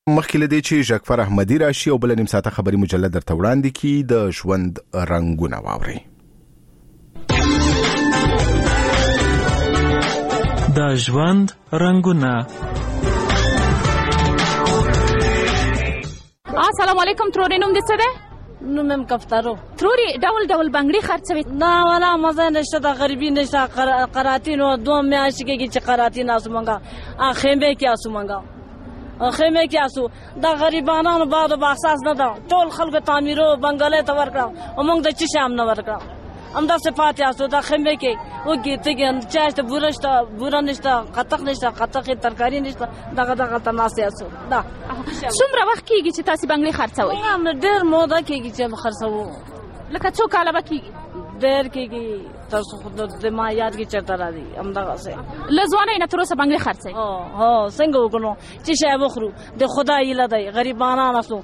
مخکې له دې چې ژکفر احمدي راشي او بل نیم ساعته خبري مجله درته وړاندې کی د ژوند رنگونه واوري. د ژوند رنگونه. السلام علیکم. تروري نوم دې څه دی؟ نوم هم کفترو. تروري ډول ډول بنګړي خرڅوي؟ دا ولا مزه نشته، د غریبي نشته. قراتینو 2 میاشتې کېږي چې قراتین اسو منګه خیمه کې اسو منګه خیمه کې اسو. د غریبانو بعد احساس نه ده. ټول خلکو تعمیرو بنگلې ته ورکړه او موږ د چی شام نه ورکړه. امدا صفات اسو د خیمه کې وګي ته چاشته بورشته بورا نشته، قطق نشته، قطق ترکاری نشته، دغه تناسي اسو. دا څومره وخت کېږي چې تاسو بنگړي خرڅوي؟ هم ډېر موده کېږي چې خرڅو. لکه څو کاله به کېږي؟ ډېر کېږي. تاسو خود د ما یاد کې چرته راځي امدغه سه لزوانه نه تر اوسه بنگړي خرڅوي. ها څنګه وکړو چې شی وخرو د خدای لدی غریبانو نسو.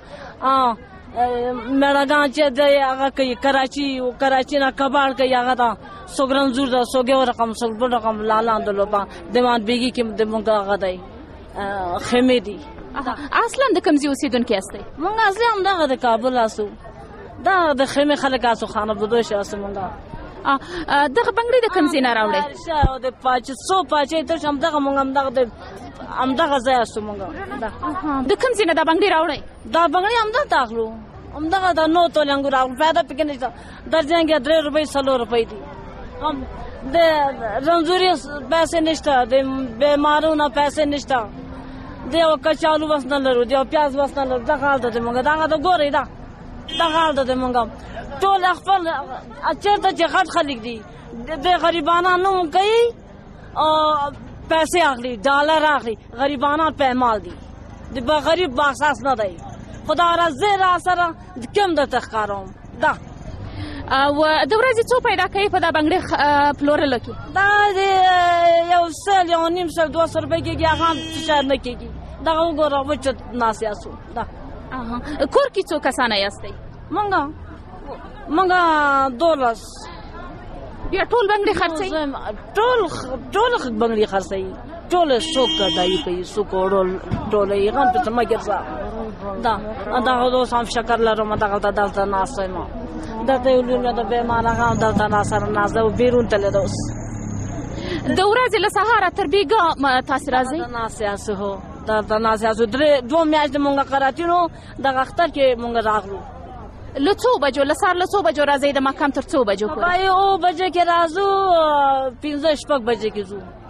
مړګان چې د هغه کوي کراچي نه کباړ کوي هغه دا سوګرن زور دا سوګو رقم سوګ رقم لالاند لوبا دیوان بیگی کې د مونږ هغه دی خیمه دی. اصلا د کوم ځای اوسیدونکو یاستئ؟ مونږ اصلي همدغه د کابل اسو. دا د خیمه خلک اسو خانه بده شي اسو مونږه. دغه بنگړي د کوم ځای نه راوړي؟ د پاچې تر همدغه مونږ همدغه ځای اسو مونږه. د کوم ځای نه دا بنگړي راوړي؟ دا بنگړي همدغه تاخلو همدغه د نو تول انګور راغلو. پیدا پکې نشته. درځنګ 3 روپۍ 4 روپۍ دي. هم د رنزوري پیسې نشته، د بیمارونو پیسې نشته، دیو کچالو وس نه لرو، دیو پیاز وس نه لرو. دغه حالت دی مونږه. دغه د ګورې دا دغه حالت دی مونږه. ټول خپل چېرته چې غټ خلک دي د غریبانو کوي او پیسې اخلي، ډالر اخلي. غریبانو پېمال دي. د غریب باحساس نه دی. خدا رضا را سره کوم د تخکاروم دا. او د ورځې څو پیدا کوي په دا بنگړي پلورلو کې؟ دا یو سل یو نیم سل 200 روپۍ کېږي. هغه هم فشار نه کېږي. دغه وګوره وچت ناسې اسو. دا کور کې څو کسانه یاستئ؟ مونږه 12. بیا ټول بنگړي خرڅوي؟ ټول بنگړي خرڅوي. ټول څوک دایي کوي، څوک ټول یې غن په ما ګرځا. دا اوس هم شکر لرم. دلته ناسه ما دلته ولونه د بیمار هغه دلته ناسه نازه بیرون تل دوس. د ورځې له سهاره تر بیګا تاسو راځي؟ ناسه اسو هو دلته ناسه اسو 2 میاشتې مونږه قراتینو دغه اختر کې مونږ راغلو. له څو بجو له سهار له څو بجو راځي د ماښام تر څو بجو پورې؟ او بجې کې راځو 15 شپږ بجې کې ځو.